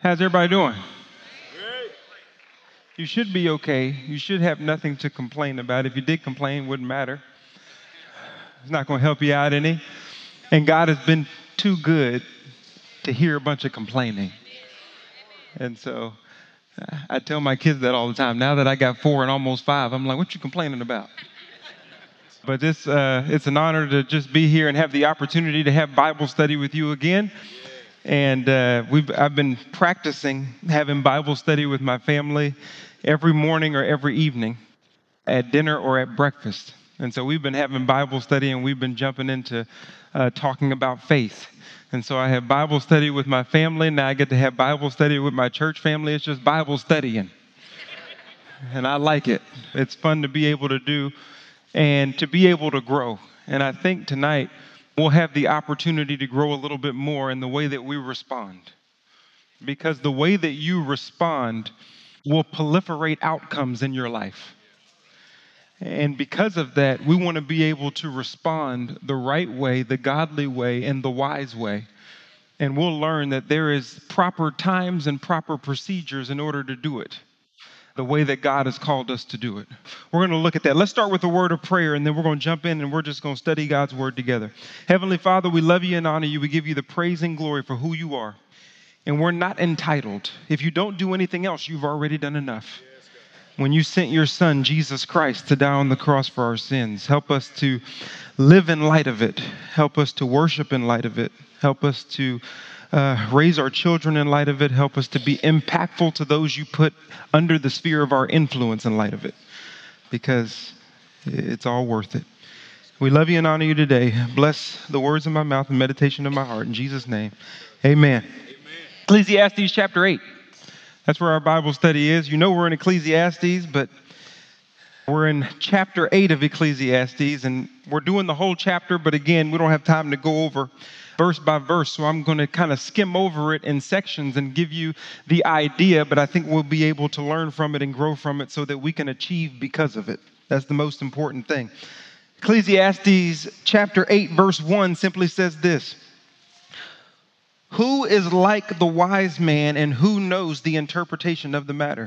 How's everybody doing? You should be okay. You should have nothing to complain about. If you did complain, it wouldn't matter. It's not going to help you out any. And God has been too good to hear a bunch of complaining. And so I tell my kids that all the time. Now that I got 4 and almost 5, I'm like, what you complaining about? But it's an honor to just be here and have the opportunity to have Bible study with you again. And I've been practicing having Bible study with my family every morning or every evening at dinner or at breakfast. And so we've been having Bible study and we've been jumping into talking about faith. And so I have Bible study with my family. Now I get to have Bible study with my church family. It's just Bible studying. And I like it. It's fun to be able to do and to be able to grow. And I think tonight we'll have the opportunity to grow a little bit more in the way that we respond. Because the way that you respond will proliferate outcomes in your life. And because of that, we want to be able to respond the right way, the godly way, and the wise way. And we'll learn that there is proper times and proper procedures in order to do it the way that God has called us to do it. We're going to look at that. Let's start with a word of prayer, and then we're going to jump in, and we're just going to study God's word together. Heavenly Father, we love you and honor you. We give you the praise and glory for who you are. And we're not entitled. If you don't do anything else, you've already done enough. When you sent your son, Jesus Christ, to die on the cross for our sins, help us to live in light of it. Help us to worship in light of it. Help us to raise our children in light of it. Help us to be impactful to those you put under the sphere of our influence in light of it, because it's all worth it. We love you and honor you today. Bless the words of my mouth and meditation of my heart. In Jesus' name, amen. Ecclesiastes chapter 8. That's where our Bible study is. You know we're in Ecclesiastes, but we're in chapter 8 of Ecclesiastes, and we're doing the whole chapter, but again, we don't have time to go over verse by verse, so I'm going to kind of skim over it in sections and give you the idea, but I think we'll be able to learn from it and grow from it so that we can achieve because of it. That's the most important thing. Ecclesiastes chapter 8, verse 1 simply says this: "Who is like the wise man, and who knows the interpretation of the matter?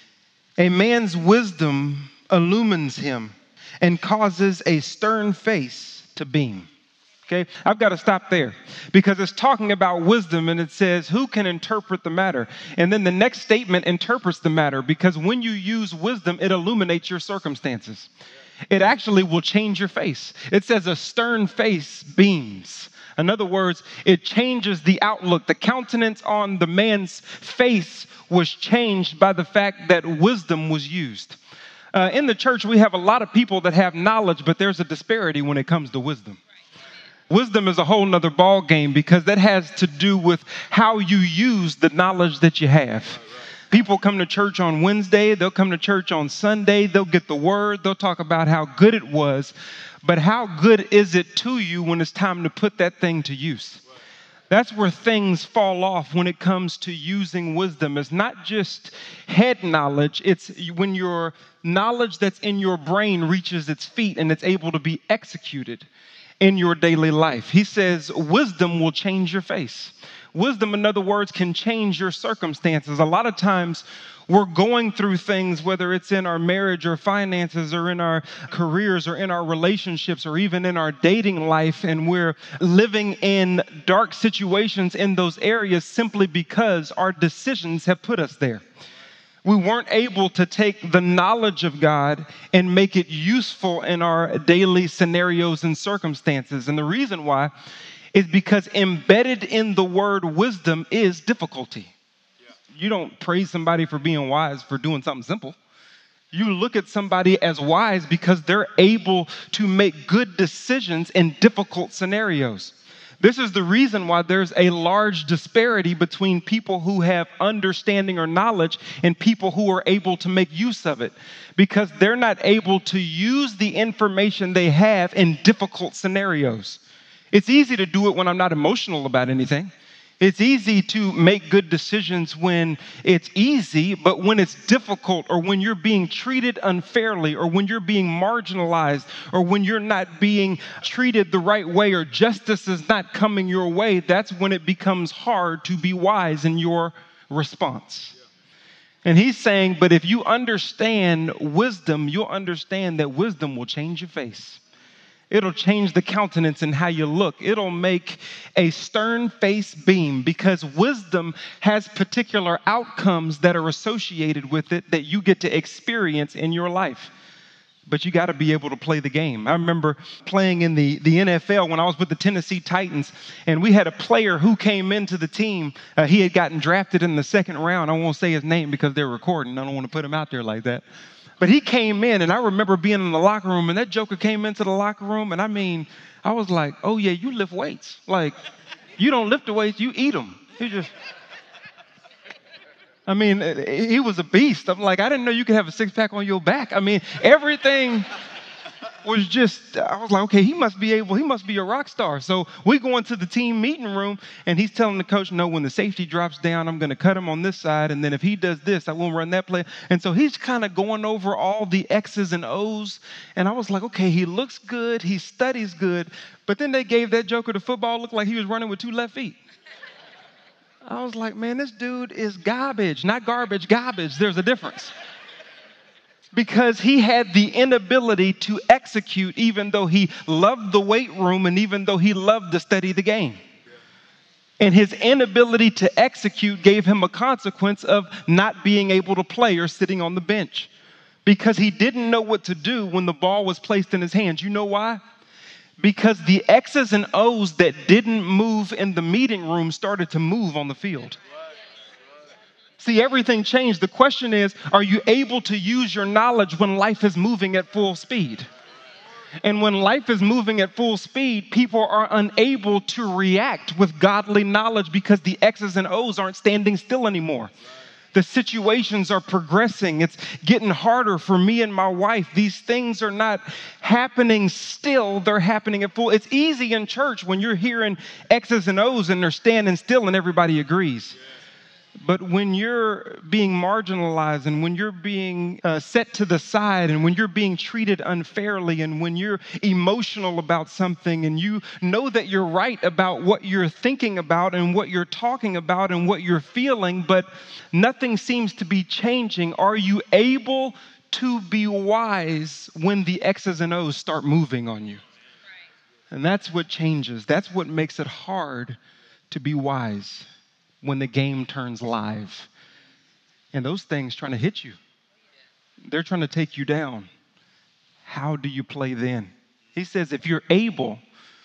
A man's wisdom illumines him and causes a stern face to beam." Okay, I've got to stop there because it's talking about wisdom, and it says, who can interpret the matter? And then the next statement interprets the matter, because when you use wisdom, it illuminates your circumstances. It actually will change your face. It says a stern face beams. In other words, it changes the outlook. The countenance on the man's face was changed by the fact that wisdom was used. In the church, we have a lot of people that have knowledge, but there's a disparity when it comes to wisdom. Wisdom is a whole nother ball game, because that has to do with how you use the knowledge that you have. People come to church on Wednesday, they'll come to church on Sunday, they'll get the word, they'll talk about how good it was, but how good is it to you when it's time to put that thing to use? That's where things fall off when it comes to using wisdom. It's not just head knowledge, it's when your knowledge that's in your brain reaches its feet and it's able to be executed in your daily life. He says wisdom will change your face. Wisdom, in other words, can change your circumstances. A lot of times we're going through things, whether it's in our marriage or finances or in our careers or in our relationships or even in our dating life, and we're living in dark situations in those areas simply because our decisions have put us there. We weren't able to take the knowledge of God and make it useful in our daily scenarios and circumstances. And the reason why is because embedded in the word wisdom is difficulty. You don't praise somebody for being wise for doing something simple. You look at somebody as wise because they're able to make good decisions in difficult scenarios. This is the reason why there's a large disparity between people who have understanding or knowledge and people who are able to make use of it, because they're not able to use the information they have in difficult scenarios. It's easy to do it when I'm not emotional about anything. It's easy to make good decisions when it's easy, but when it's difficult, or when you're being treated unfairly, or when you're being marginalized, or when you're not being treated the right way, or justice is not coming your way, that's when it becomes hard to be wise in your response. And he's saying, but if you understand wisdom, you'll understand that wisdom will change your face. It'll change the countenance and how you look. It'll make a stern face beam because wisdom has particular outcomes that are associated with it that you get to experience in your life. But you got to be able to play the game. I remember playing in the NFL when I was with the Tennessee Titans, and we had a player who came into the team. He had gotten drafted in the second round. I won't say his name because they're recording. I don't want to put him out there like that. But he came in, and I remember being in the locker room, and that joker came into the locker room, and I was like, oh, yeah, you lift weights. Like, you don't lift the weights, you eat them. He was a beast. I'm like, I didn't know you could have a six-pack on your back. Everything was just, I was like, okay, he must be a rock star. So we go into the team meeting room, and he's telling the coach, no, when the safety drops down, I'm going to cut him on this side, and then if he does this, I won't run that play. And so he's kind of going over all the X's and O's, and I was like, okay, he looks good, he studies good, but then they gave that joker the football, looked like he was running with two left feet. I was like, man, this dude is garbage, not garbage, garbage. There's a difference. Because he had the inability to execute even though he loved the weight room and even though he loved to study the game. And his inability to execute gave him a consequence of not being able to play or sitting on the bench. Because he didn't know what to do when the ball was placed in his hands. You know why? Because the X's and O's that didn't move in the meeting room started to move on the field. See, everything changed. The question is, are you able to use your knowledge when life is moving at full speed? And when life is moving at full speed, people are unable to react with godly knowledge because the X's and O's aren't standing still anymore. The situations are progressing. It's getting harder for me and my wife. These things are not happening still. They're happening at full. It's easy in church when you're hearing X's and O's and they're standing still and everybody agrees. But when you're being marginalized and when you're being set to the side and when you're being treated unfairly and when you're emotional about something and you know that you're right about what you're thinking about and what you're talking about and what you're feeling, but nothing seems to be changing, are you able to be wise when the X's and O's start moving on you? And that's what changes. That's what makes it hard to be wise. When the game turns live and those things trying to hit you, they're trying to take you down. How do you play then? He says, if you're able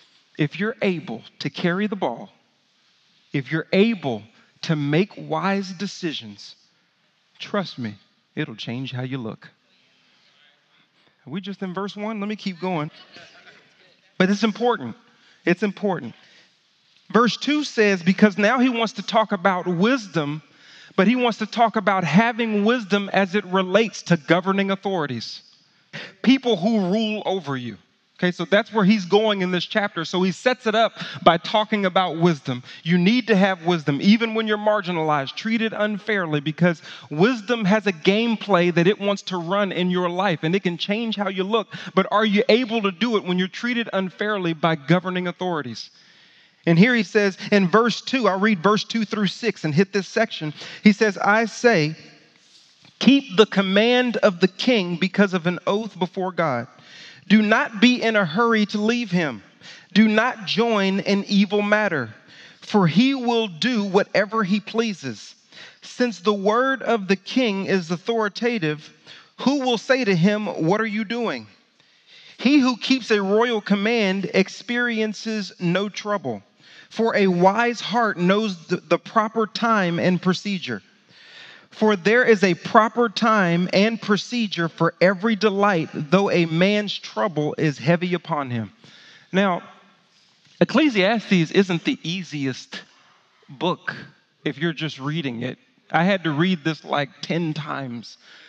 to carry the ball, if you're able to make wise decisions, trust me, it'll change how you look. Are we just in verse 1? Let me keep going. But it's important. It's important. Verse 2 says, because now he wants to talk about wisdom, but he wants to talk about having wisdom as it relates to governing authorities, people who rule over you. Okay, so that's where he's going in this chapter. So he sets it up by talking about wisdom. You need to have wisdom, even when you're marginalized, treated unfairly, because wisdom has a gameplay that it wants to run in your life, and it can change how you look. But are you able to do it when you're treated unfairly by governing authorities? And here he says in verse 2, I'll read verse 2 through 6 and hit this section. He says, I say, keep the command of the king because of an oath before God. Do not be in a hurry to leave him. Do not join in evil matter, for he will do whatever he pleases. Since the word of the king is authoritative, who will say to him, what are you doing? He who keeps a royal command experiences no trouble. For a wise heart knows the proper time and procedure. For there is a proper time and procedure for every delight, though a man's trouble is heavy upon him. Now, Ecclesiastes isn't the easiest book if you're just reading it. I had to read this like 10 times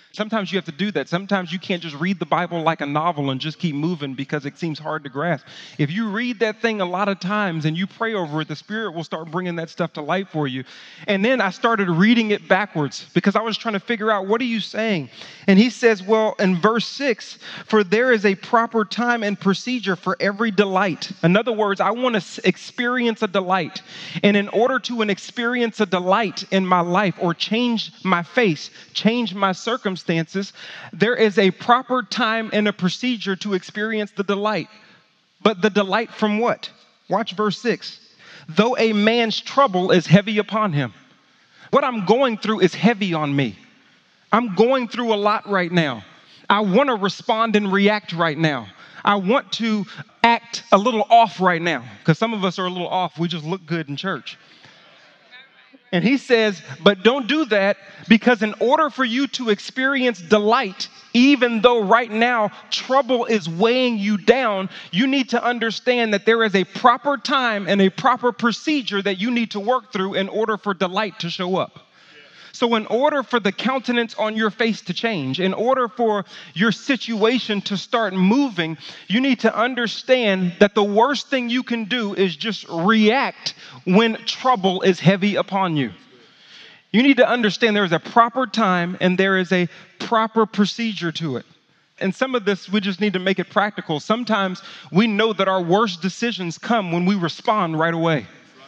Sometimes you have to do that. Sometimes you can't just read the Bible like a novel and just keep moving because it seems hard to grasp. If you read that thing a lot of times and you pray over it, the Spirit will start bringing that stuff to light for you. And then I started reading it backwards because I was trying to figure out, what are you saying? And he says, well, in verse 6, for there is a proper time and procedure for every delight. In other words, I want to experience a delight. And in order to experience a delight in my life or change my face, change my circumstances, there is a proper time and a procedure to experience the delight. But the delight from what? Watch verse 6. Though a man's trouble is heavy upon him. What I'm going through is heavy on me. I'm going through a lot right now. I want to respond and react right now. I want to act a little off right now because some of us are a little off. We just look good in church. And he says, but don't do that, because in order for you to experience delight, even though right now trouble is weighing you down, you need to understand that there is a proper time and a proper procedure that you need to work through in order for delight to show up. So in order for the countenance on your face to change, in order for your situation to start moving, you need to understand that the worst thing you can do is just react when trouble is heavy upon you. You need to understand there is a proper time and there is a proper procedure to it. And some of this, we just need to make it practical. Sometimes we know that our worst decisions come when we respond right away.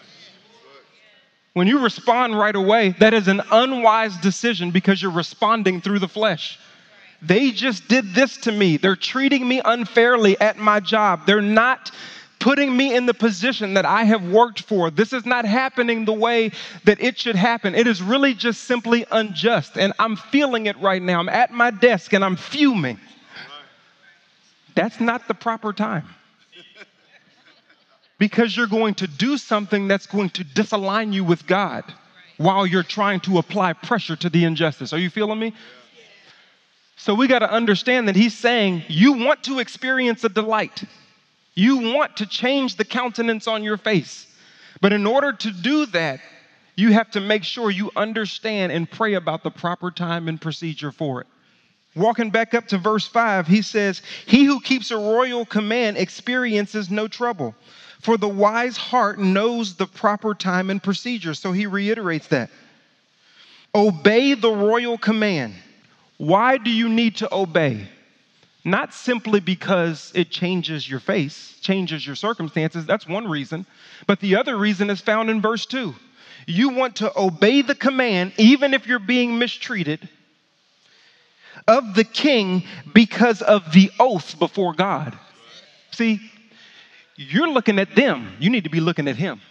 When you respond right away, that is an unwise decision because you're responding through the flesh. They just did this to me. They're treating me unfairly at my job. They're not putting me in the position that I have worked for. This is not happening the way that it should happen. It is really just simply unjust. And I'm feeling it right now. I'm at my desk and I'm fuming. That's not the proper time. Because you're going to do something that's going to disalign you with God while you're trying to apply pressure to the injustice. Are you feeling me? So we got to understand that he's saying you want to experience a delight. You want to change the countenance on your face. But in order to do that, you have to make sure you understand and pray about the proper time and procedure for it. Walking back up to verse 5, he says, he who keeps a royal command experiences no trouble. For the wise heart knows the proper time and procedure. So he reiterates that. Obey the royal command. Why do you need to obey? Not simply because it changes your face, changes your circumstances. That's one reason. But the other reason is found in verse 2. You want to obey the command, even if you're being mistreated, of the king because of the oath before God. See, you're looking at them. You need to be looking at him.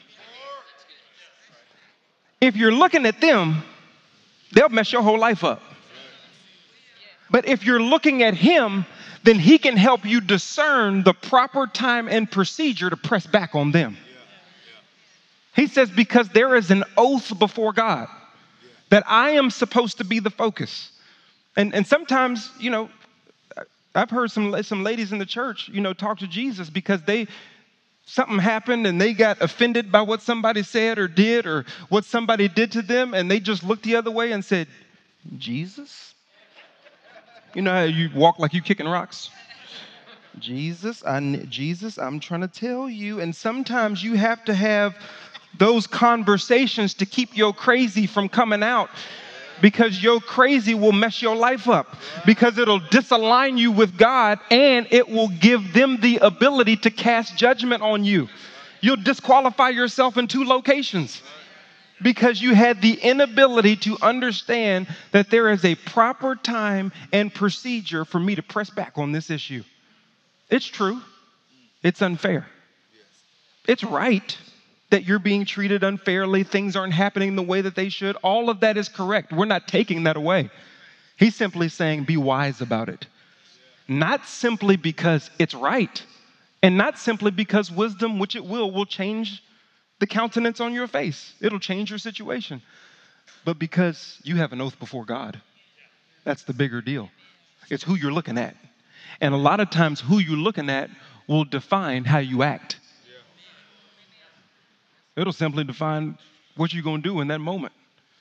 If you're looking at them, they'll mess your whole life up. But if you're looking at him, then he can help you discern the proper time and procedure to press back on them. He says, because there is an oath before God that I am supposed to be the focus. And sometimes, you know, I've heard some ladies in the church, you know, talk to Jesus because something happened and they got offended by what somebody said or did or what somebody did to them, and they just looked the other way and said, Jesus? You know how you walk like you kicking rocks? Jesus, I'm trying to tell you. And sometimes you have to have those conversations to keep your crazy from coming out, because your crazy will mess your life up, because it'll disalign you with God and it will give them the ability to cast judgment on you. You'll disqualify yourself in 2 locations because you had the inability to understand that there is a proper time and procedure for me to press back on this issue. It's true. It's unfair. It's right that you're being treated unfairly. Things aren't happening the way that they should. All of that is correct. We're not taking that away. He's simply saying be wise about it. Not simply because it's right, and not simply because wisdom, which it will change the countenance on your face. It'll change your situation. But because you have an oath before God. That's the bigger deal. It's who you're looking at. And a lot of times who you're looking at will define how you act. It'll simply define what you're going to do in that moment.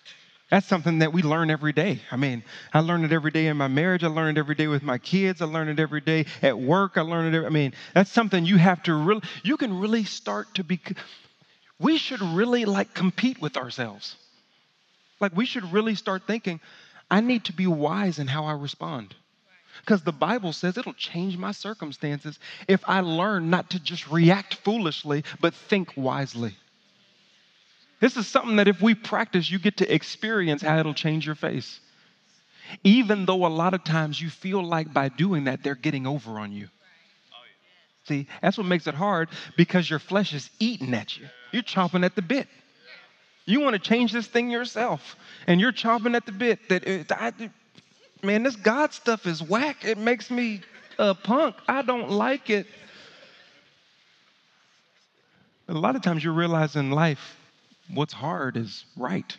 That's something that we learn every day. I mean, I learn it every day in my marriage. I learn it every day with my kids. I learn it every day at work. I learn it. I mean, that's something you have to really, you can really start to be, we should really like compete with ourselves. Like we should really start thinking, I need to be wise in how I respond. Because the Bible says it'll change my circumstances if I learn not to just react foolishly, but think wisely. This is something that if we practice, you get to experience how it'll change your face. Even though a lot of times you feel like by doing that, they're getting over on you. See, that's what makes it hard because your flesh is eating at you. You're chomping at the bit. You want to change this thing yourself, and you're chomping at the bit. Man, this God stuff is whack. It makes me a punk. I don't like it. A lot of times you realize in life, what's hard is right.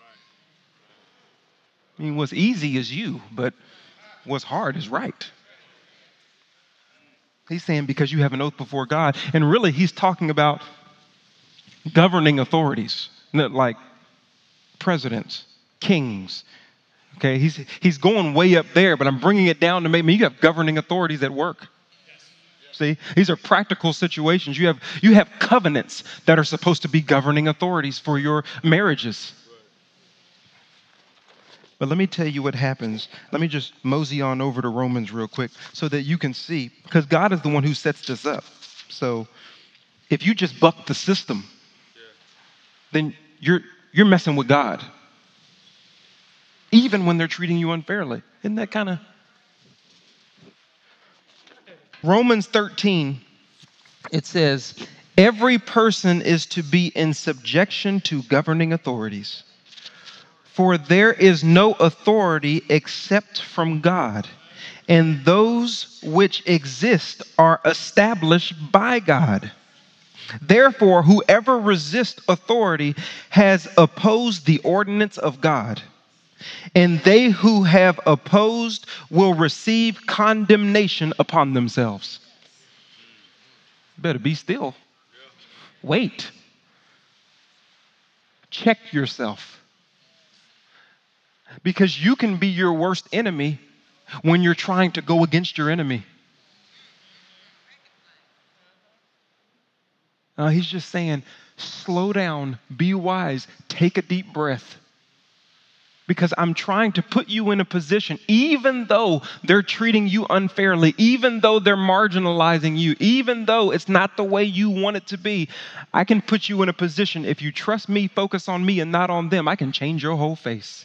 I mean, what's easy is you, but what's hard is right. He's saying because you have an oath before God. And really, he's talking about governing authorities, like presidents, kings. Okay, he's going way up there, but I'm bringing it down to maybe you have governing authorities at work. See, these are practical situations. You have covenants that are supposed to be governing authorities for your marriages. But let me tell you what happens. Let me just mosey on over to Romans real quick so that you can see, because God is the one who sets this up. So if you just buck the system, then you're messing with God. Even when they're treating you unfairly. Isn't that kind of... Romans 13, it says, every person is to be in subjection to governing authorities. For there is no authority except from God, and those which exist are established by God. Therefore, whoever resists authority has opposed the ordinance of God. And they who have opposed will receive condemnation upon themselves. Better be still. Wait. Check yourself. Because you can be your worst enemy when you're trying to go against your enemy. He's just saying, slow down, be wise, take a deep breath. Because I'm trying to put you in a position, even though they're treating you unfairly, even though they're marginalizing you, even though it's not the way you want it to be, I can put you in a position, if you trust me, focus on me and not on them, I can change your whole face.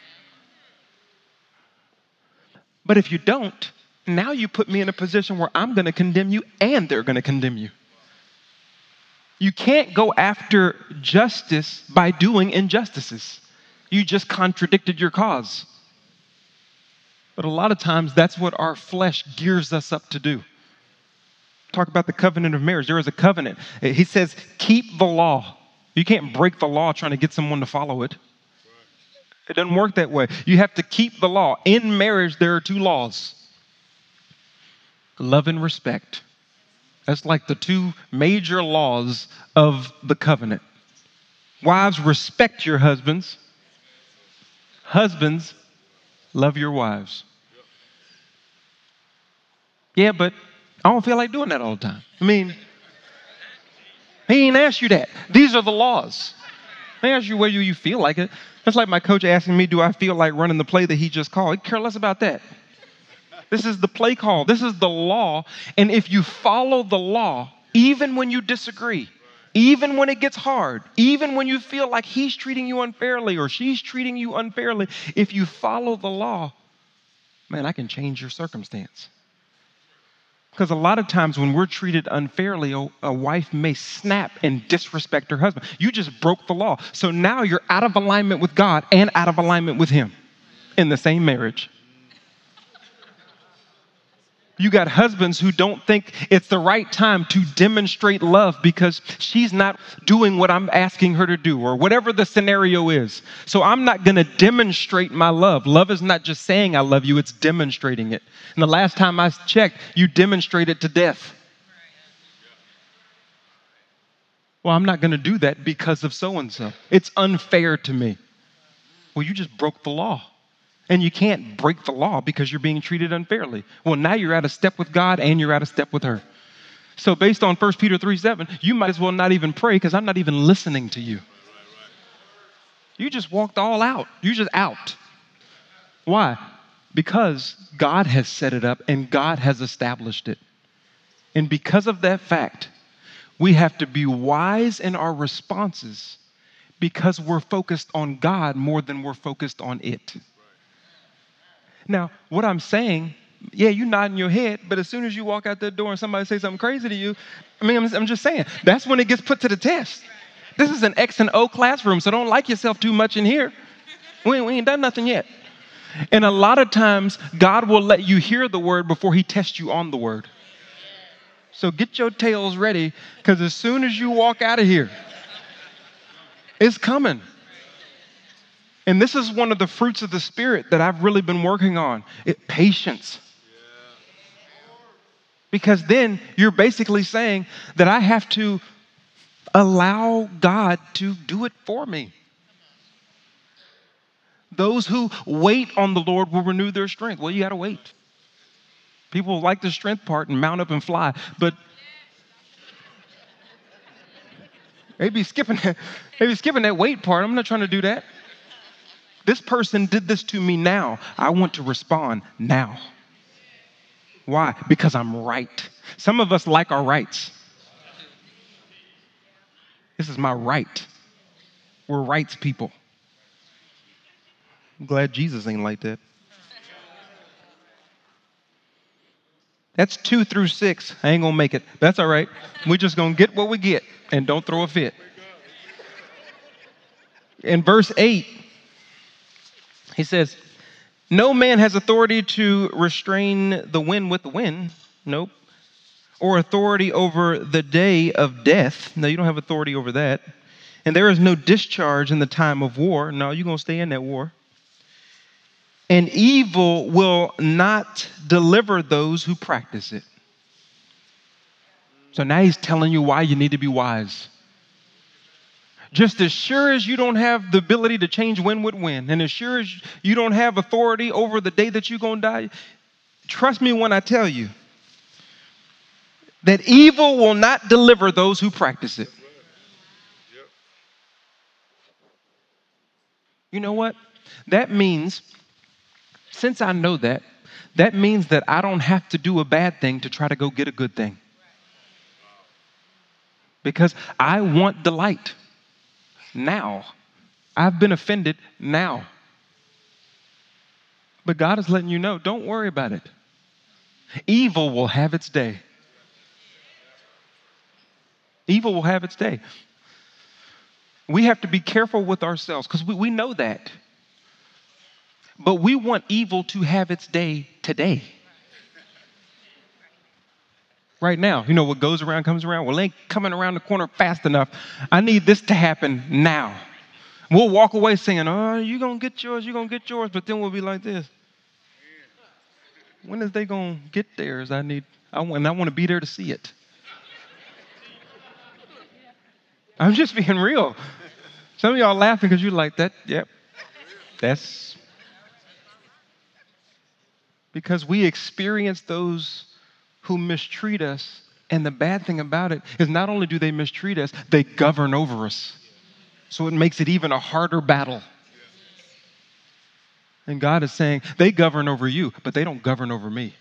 But if you don't, now you put me in a position where I'm going to condemn you and they're going to condemn you. You can't go after justice by doing injustices. You just contradicted your cause. But a lot of times that's what our flesh gears us up to do. Talk about the covenant of marriage. There is a covenant. He says, keep the law. You can't break the law trying to get someone to follow it. It doesn't work that way. You have to keep the law. In marriage, there are two laws. Love and respect. That's like the two major laws of the covenant. Wives, respect your husbands. Husbands, love your wives. Yeah, but I don't feel like doing that all the time. I mean, he ain't asked you that. These are the laws. He asked you whether you feel like it. That's like my coach asking me, do I feel like running the play that he just called? I care less about that. This is the play call. This is the law. And if you follow the law, even when you disagree, even when it gets hard, even when you feel like he's treating you unfairly or she's treating you unfairly, if you follow the law, man, I can change your circumstance. Because a lot of times when we're treated unfairly, a wife may snap and disrespect her husband. You just broke the law. So now you're out of alignment with God and out of alignment with him in the same marriage. You got husbands who don't think it's the right time to demonstrate love because she's not doing what I'm asking her to do or whatever the scenario is. So I'm not going to demonstrate my love. Love is not just saying I love you, it's demonstrating it. And the last time I checked, you demonstrated to death. Well, I'm not going to do that because of so-and-so. It's unfair to me. Well, you just broke the law. And you can't break the law because you're being treated unfairly. Well, now you're out of step with God and you're out of step with her. So based on 1 Peter 3:7, you might as well not even pray because I'm not even listening to you. You just walked all out. You're just out. Why? Because God has set it up and God has established it. And because of that fact, we have to be wise in our responses because we're focused on God more than we're focused on it. Now, what I'm saying, yeah, you nodding your head, but as soon as you walk out that door and somebody says something crazy to you, I'm just saying, that's when it gets put to the test. This is an X and O classroom, so don't like yourself too much in here. We ain't done nothing yet. And a lot of times, God will let you hear the word before he tests you on the word. So get your tails ready, because as soon as you walk out of here, it's coming. And this is one of the fruits of the Spirit that I've really been working on. Patience. Because then you're basically saying that I have to allow God to do it for me. Those who wait on the Lord will renew their strength. Well, you got to wait. People like the strength part and mount up and fly, but maybe skipping that wait part. I'm not trying to do that. This person did this to me now. I want to respond now. Why? Because I'm right. Some of us like our rights. This is my right. We're rights people. I'm glad Jesus ain't like that. That's 2 through 6. I ain't going to make it. That's all right. We're just going to get what we get and don't throw a fit. In verse 8, he says, no man has authority to restrain the wind with the wind. Nope. Or authority over the day of death. No, you don't have authority over that. And there is no discharge in the time of war. No, you're going to stay in that war. And evil will not deliver those who practice it. So now he's telling you why you need to be wise. Just as sure as you don't have the ability to change wind with wind, and as sure as you don't have authority over the day that you're going to die, trust me when I tell you that evil will not deliver those who practice it. You know what? That means, since I know that, that means that I don't have to do a bad thing to try to go get a good thing. Because I want delight now. I've been offended now. But God is letting you know, don't worry about it. Evil will have its day. Evil will have its day. We have to be careful with ourselves because we know that. But we want evil to have its day today. Right now. You know, what goes around comes around. Well, it ain't coming around the corner fast enough. I need this to happen now. We'll walk away saying, oh, you're going to get yours, you're going to get yours. But then we'll be like this. When is they going to get theirs? I want to be there to see it. I'm just being real. Some of y'all laughing because you're like, that, yep. That's because we experience those who mistreat us. And the bad thing about it is not only do they mistreat us, they govern over us. So it makes it even a harder battle. And God is saying, they govern over you, but they don't govern over me.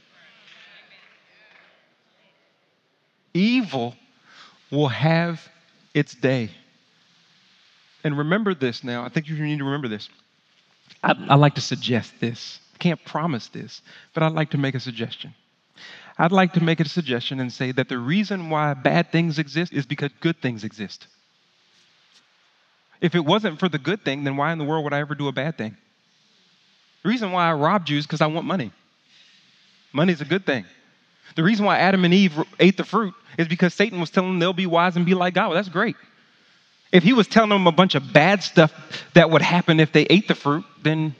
Evil will have its day. And remember this now. I think you need to remember this. I like to suggest this. I can't promise this, but I'd like to make a suggestion. I'd like to make a suggestion and say that the reason why bad things exist is because good things exist. If it wasn't for the good thing, then why in the world would I ever do a bad thing? The reason why I robbed you is because I want money. Money's a good thing. The reason why Adam and Eve ate the fruit is because Satan was telling them they'll be wise and be like God. Well, that's great. If he was telling them a bunch of bad stuff that would happen if they ate the fruit, then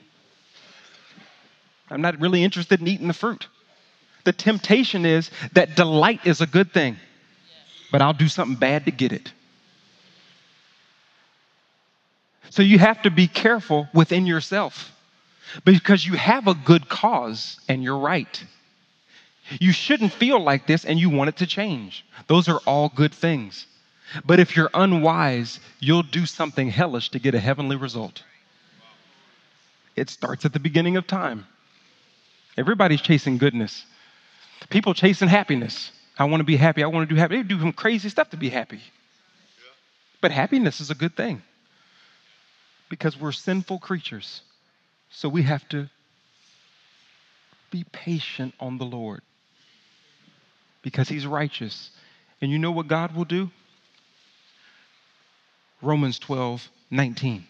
I'm not really interested in eating the fruit. The temptation is that delight is a good thing, but I'll do something bad to get it. So you have to be careful within yourself because you have a good cause and you're right. You shouldn't feel like this and you want it to change. Those are all good things. But if you're unwise, you'll do something hellish to get a heavenly result. It starts at the beginning of time. Everybody's chasing goodness. People chasing happiness. I want to be happy. I want to do happy. They do some crazy stuff to be happy. But happiness is a good thing because we're sinful creatures. So we have to be patient on the Lord because he's righteous. And you know what God will do? Romans 12:19.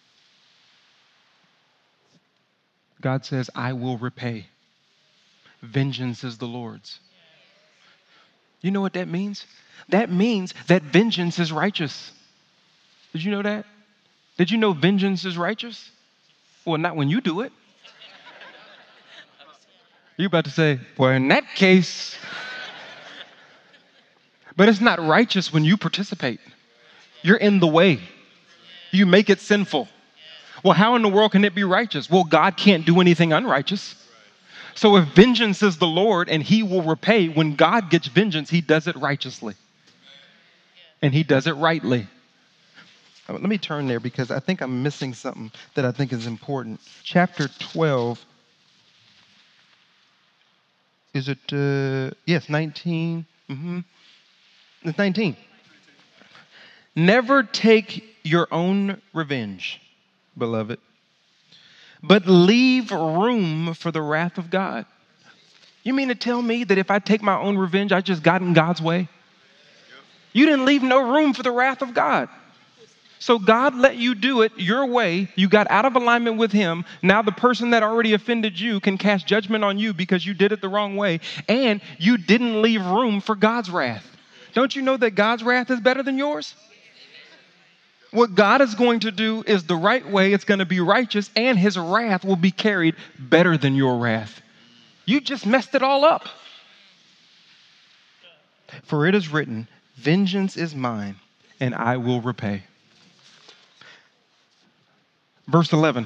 God says, I will repay. Vengeance is the Lord's. You know what that means? That means that vengeance is righteous. Did you know that? Did you know vengeance is righteous? Well, not when you do it. You're about to say, well, in that case. But it's not righteous when you participate. You're in the way. You make it sinful. Well, how in the world can it be righteous? Well, God can't do anything unrighteous. So if vengeance is the Lord and he will repay, when God gets vengeance, he does it righteously. And he does it rightly. Let me turn there because I think I'm missing something that I think is important. Chapter 12. Is it, yes, 19. It's 19. Never take your own revenge, beloved, but leave room for the wrath of God. You mean to tell me that if I take my own revenge, I just got in God's way? You didn't leave no room for the wrath of God. So God let you do it your way. You got out of alignment with him. Now the person that already offended you can cast judgment on you because you did it the wrong way. And you didn't leave room for God's wrath. Don't you know that God's wrath is better than yours? What God is going to do is the right way. It's going to be righteous, and his wrath will be carried better than your wrath. You just messed it all up. For it is written, vengeance is mine, and I will repay. Verse 11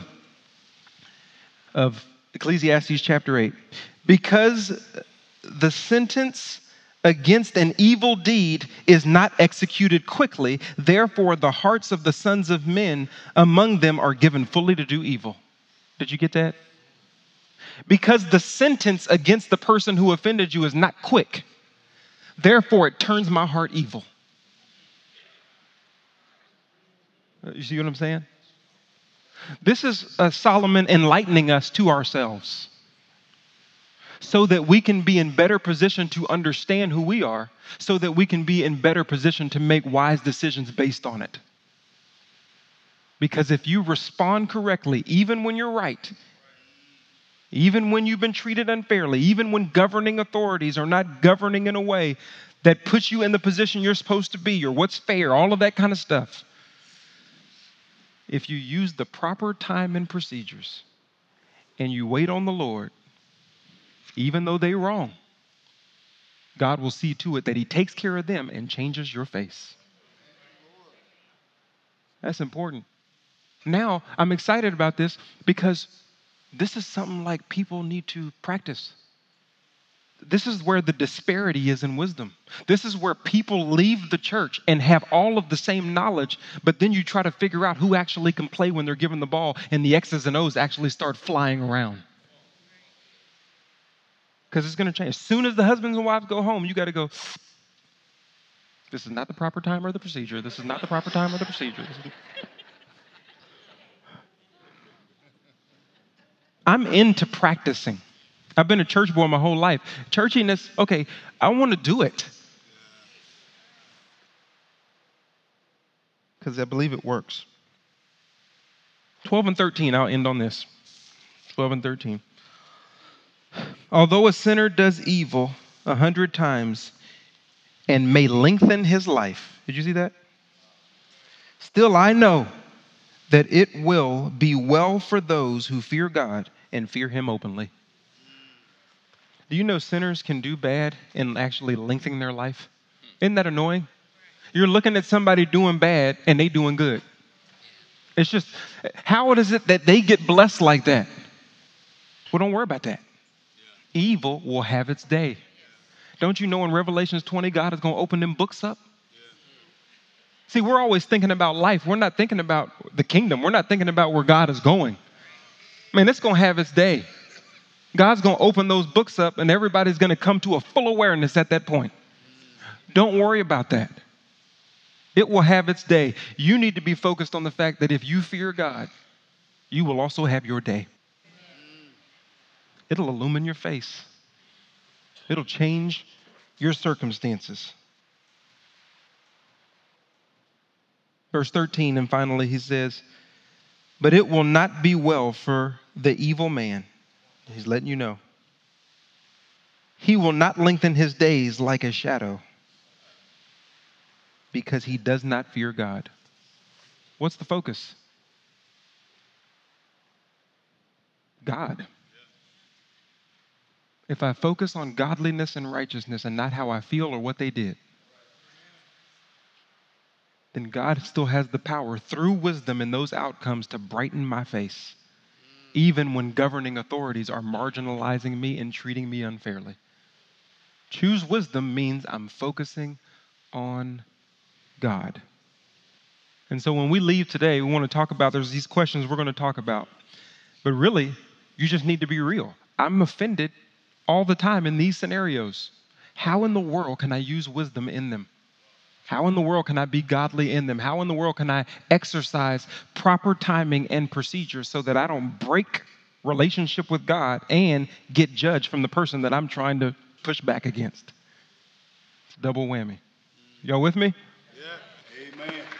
of Ecclesiastes chapter 8. Because the sentence against an evil deed is not executed quickly, therefore the hearts of the sons of men among them are given fully to do evil. Did you get that? Because the sentence against the person who offended you is not quick, therefore it turns my heart evil. You see what I'm saying? This is Solomon enlightening us to ourselves so that we can be in better position to understand who we are, so that we can be in better position to make wise decisions based on it. Because if you respond correctly, even when you're right, even when you've been treated unfairly, even when governing authorities are not governing in a way that puts you in the position you're supposed to be or what's fair, all of that kind of stuff, if you use the proper time and procedures and you wait on the Lord, even though they're wrong, God will see to it that he takes care of them and changes your face. That's important. Now, I'm excited about this because this is something like people need to practice. This is where the disparity is in wisdom. This is where people leave the church and have all of the same knowledge, but then you try to figure out who actually can play when they're given the ball, and the X's and O's actually start flying around. Because it's going to change. As soon as the husbands and wives go home, you got to go, this is not the proper time or the procedure. This is not the proper time or the procedure. I'm into practicing. I've been a church boy my whole life. Churchiness, okay, I want to do it. Because I believe it works. 12 and 13, I'll end on this. 12 and 13. Although a sinner does evil 100 times and may lengthen his life, did you see that? Still I know that it will be well for those who fear God and fear him openly. Do you know sinners can do bad and actually lengthen their life? Isn't that annoying? You're looking at somebody doing bad and they doing good. It's just, how is it that they get blessed like that? Well, don't worry about that. Evil will have its day. Don't you know in Revelations 20, God is going to open them books up? See, we're always thinking about life. We're not thinking about the kingdom. We're not thinking about where God is going. Man, it's going to have its day. God's going to open those books up and everybody's going to come to a full awareness at that point. Don't worry about that. It will have its day. You need to be focused on the fact that if you fear God, you will also have your day. It'll illumine your face. It'll change your circumstances. Verse 13, and finally he says, but it will not be well for the evil man. He's letting you know. He will not lengthen his days like a shadow because he does not fear God. What's the focus? God. If I focus on godliness and righteousness and not how I feel or what they did, then God still has the power through wisdom in those outcomes to brighten my face, even when governing authorities are marginalizing me and treating me unfairly. Choose wisdom means I'm focusing on God. And so when we leave today, we want to talk about, there's these questions we're going to talk about. But really, you just need to be real. I'm offended all the time in these scenarios. How in the world can I use wisdom in them? How in the world can I be godly in them? How in the world can I exercise proper timing and procedures so that I don't break relationship with God and get judged from the person that I'm trying to push back against? It's a double whammy. Y'all with me? Yeah. Amen.